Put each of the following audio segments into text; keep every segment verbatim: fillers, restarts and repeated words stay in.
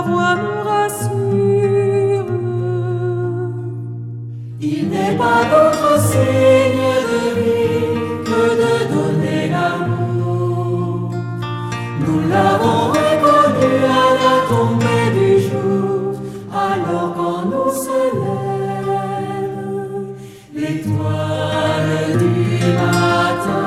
voix nous rassure. Il n'est pas d'autre signe de vie que de donner l'amour. Nous l'avons reconnu à la tombée du jour, alors quand nous se lève l'étoile du matin.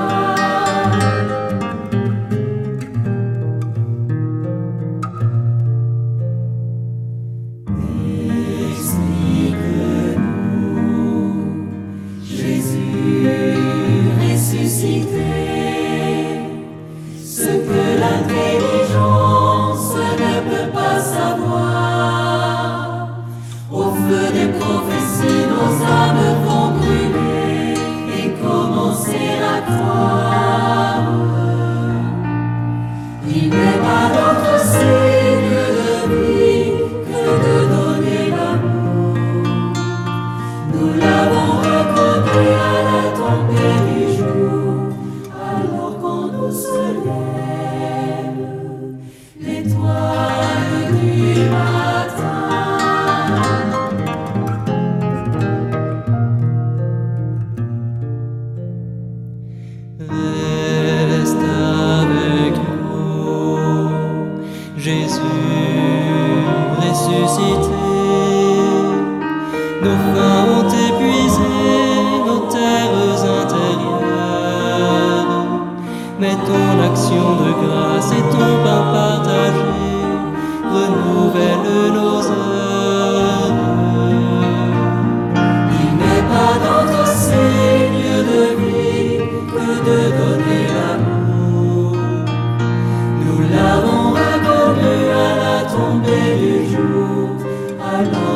Ce que l'intelligence ne peut pas savoir, au feu des prophéties nos âmes vont brûler et commencer à croire. Il n'est pas notre signe de vie que de donner l'amour. Nous l'avons reconnu à la tombée du jour, alors quand nous se lève l'étoile du matin. Reste avec nous, Jésus ressuscité. Nos faim ont épuisé nos terres intérieures, mais ton action de grâce et ton pain partagé renouvellent nos heures. Il n'est pas d'autre signe de vie que de donner l'amour. Nous l'avons reconnu à la tombée du jour, alors